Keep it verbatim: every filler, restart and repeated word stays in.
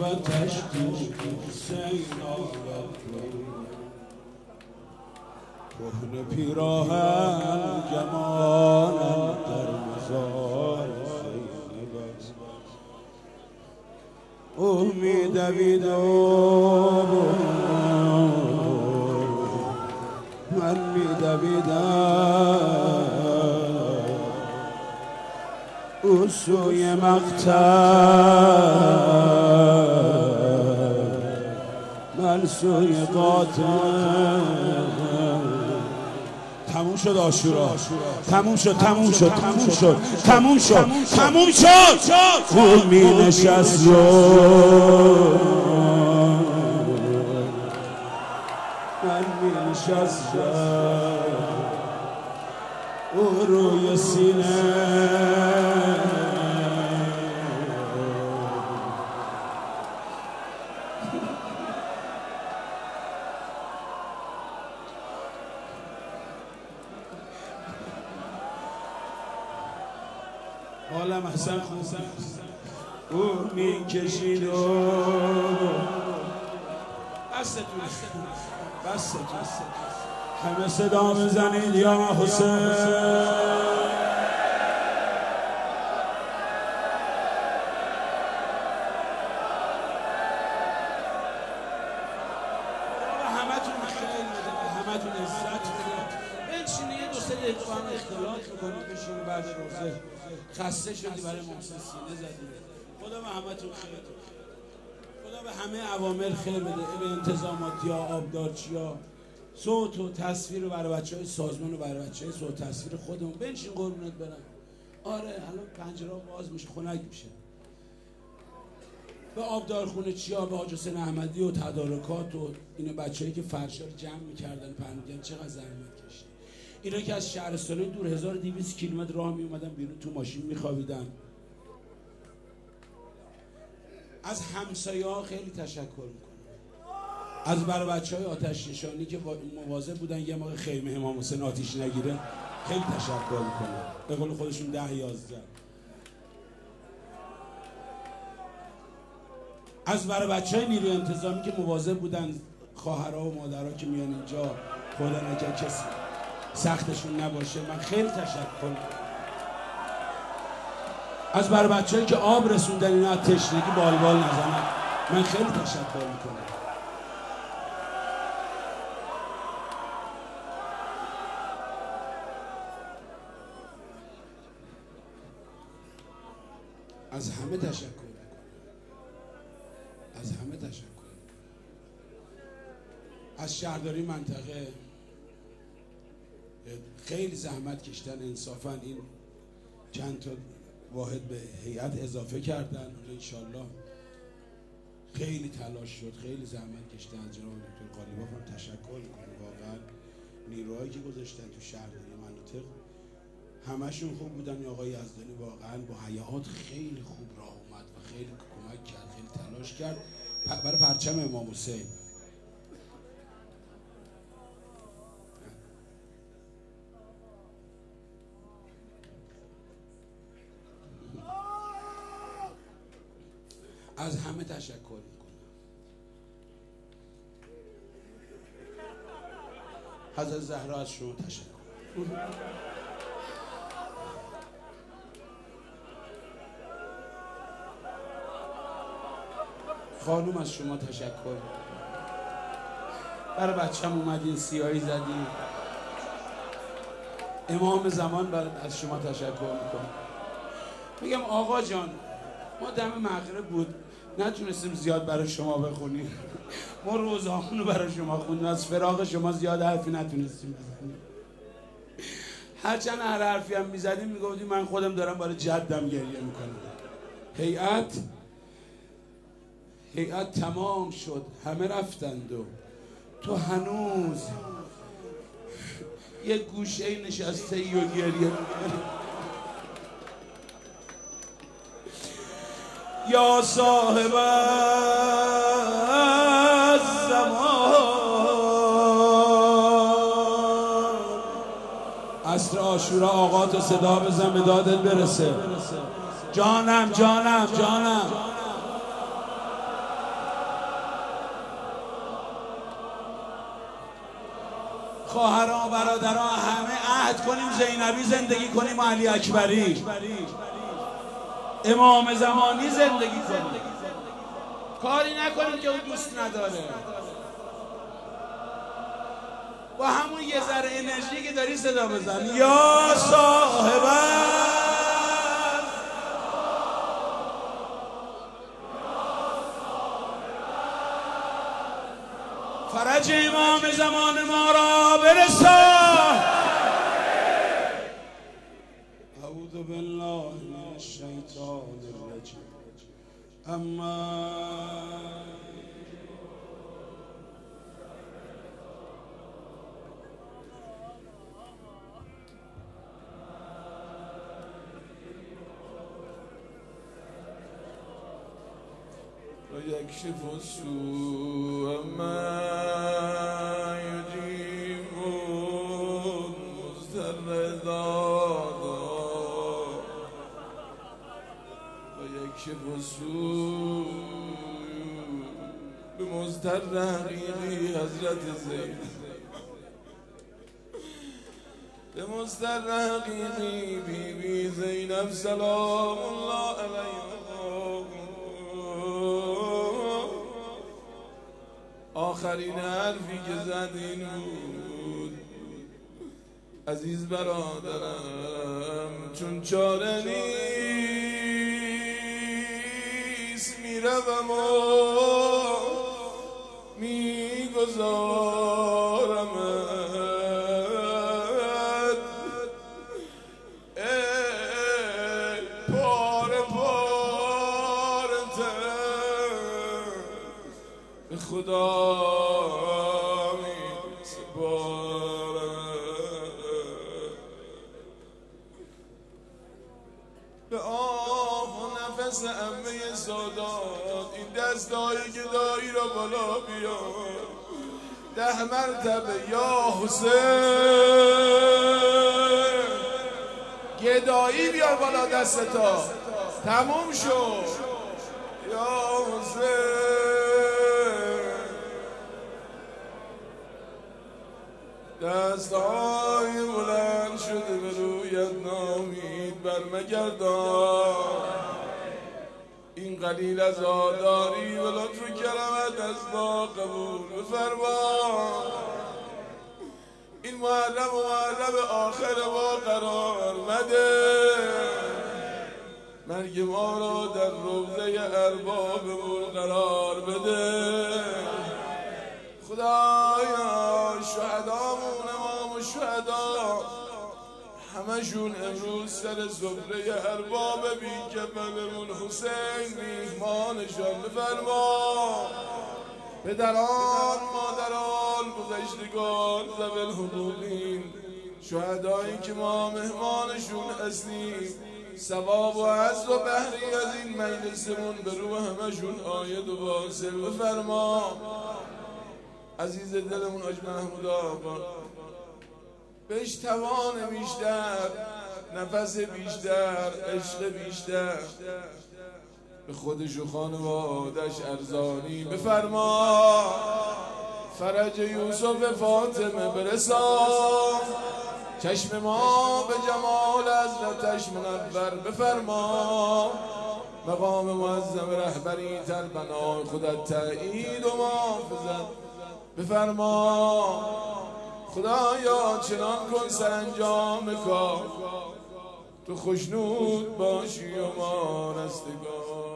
تشتی حسین آمد کهنه پیراهن جمالم در مزار حسین بست او می دوید و من می دویدم او سوی مقتل من سوی قاتل. تموم شد عاشورا، تموم شد تموم شد تموم شد تموم شد تموم شد. او می نشست رو من می نشستم او روی سینه حالم احسن خوب او می کشید و بستتون بستتون همه صدا بزنید یا حسین. همتون عزت بده. بنشینی یه دو سه دقیقه با هم اختلاط میکنید بشینید بعد روزه خسته شدی برای محسن سینه زدی. خدا به همتون خیر بده. خدا به همه عوامل خیر بده. به انتظاماتی ها، آبدارچی ها، صوت و تصویر رو برای بچه های سازمان و برای بچه های صوت تصویر خودمون. بنشین قربونت برم. آره الان پنجره ها باز میشه، خنک میشه. به آبدارخونه چیا، به حاج حسین احمدی و تدارکات و اینا بچه‌ای که فرشا رو جمع می‌کردن پنجن چقدر زحمت کشیدن. اینا که از شهرستانه دور هزار و دویست کیلومتر راه می اومدن بیرون تو ماشین میخوابیدن. از همسایه‌ها خیلی تشکر میکنم. از برای بچه‌های آتش نشانی که مواظب بودن یه موقع خیمه امام حسین آتش نگیره خیلی تشکر میکنم. به قول خودشون ده یازده. از برای بچه‌های نیروی انتظامی که مواظب بودن خواهرها و مادرها که میان اینجا خدا نگه کسی سختشون نباشه من خیلی تشکر میکنم. از برای بچه‌هایی که آب رسوندن اینا از تشنگی بال بال نزنن من خیلی تشکر میکنم. از همه تشکر میکنم. از همه تشکر میکنم. از شهرداری منطقه خیلی زحمت کشتن. انصافا این چند تا واحد به هیئت اضافه کردن. انشالله خیلی تلاش شد، خیلی زحمت کشتن. از جناب دکتر قالیباف هم تشکر میکنم. واقعا نیروهایی که گذاشتن تو شهرداری مناطق همشون خوب بودن. آقای یزدانی واقعا با حیات خیلی خوب راه اومد و خیلی کمک کرد، خیلی تلاش کرد برای پرچم امام حسین. از همه تشکر میکنم. حضرت زهرا از شما تشکر. خانوم از شما تشکر میکنم. برای بچم اومدین سیاهی زدین. امام زمان برای از شما تشکر میکنم. میگم آقا جان ما دم مغرب بود نتونستیم زیاد برای شما بخونیم. ما روزامون رو برای شما خوندیم. از فراق شما زیاد حرفی نتونستیم بزنیم. هرچند هر حرفی هم میزدیم میگفتیم من خودم دارم برای جدم گریه میکنم. هیئت هیئت تمام شد، همه رفتند و تو هنوز یک گوشه نشسته ای و گریه میکنی. یا صاحب الزمان عصر عاشورا آقا تو صدا بزن به دادت برسه. جانم جانم جانم خواهرها برادرها همه عهد کنیم زینبی زندگی کنیم و علی اکبری امام زمانی زندگی کنیم، کاری نکنیم که اون دوست نداره. با همون یه ذره انرژی که داری صدا بزن یا صاحب فرج امام زمان ما را برسان. اعوذ بالله من الشیطان الرجیم. اما ويكشف السوء ما يجيب المضطر دادا ويكشف السوء بمضطر حقیقی حضرت زینب بمضطر حقیقی بی بی زینب سلام الله علیها. آخرین حرفی که زد این بود عزیز برادرم چون چاره نیست میروم و میگذارم پاره پاره به خدا می سپارم، به آه و نفس عمه سادات این دستایی که دایی را بالا بیار ده مرتبه یا حسین گدایی بیار بالا دستا تموم شد یا حسین. دستهای بلند شده به رویت نامید برمگردان، این قلیل از آداری و لطف و کرمت از ما قبول بفرما. این محرم و محرم آخر ما قرار مده، مرگ ما را در روضه اربابمون قرار بده. خدایا شهدامون امام شهدا همشون امروز سر سفره ارباب بی کفنمون حسین میهمانشان بفرما. پدران مادران گذشتگان ذوی الحقوقین شهدایی که ما مهمانشون هستیم ثواب و عز و بهری از این مجلسمون به رو همشون آید و واصل بفرما. عزیز دلمون حاج محمود آقا بهش توان بیشتر، نفس بیشتر، عشق بیشتر به خودش و خانوادش ارزانی بفرما. فرج یوسف فاطمه برسان، چشم ما به جمال حضرتش منور بفرما. مقام معظم رهبری تر بنای خودت تأیید و محافظت بفرما. خدایا چنان کن سرانجام کار تو خوشنود باشی و ما رستگار.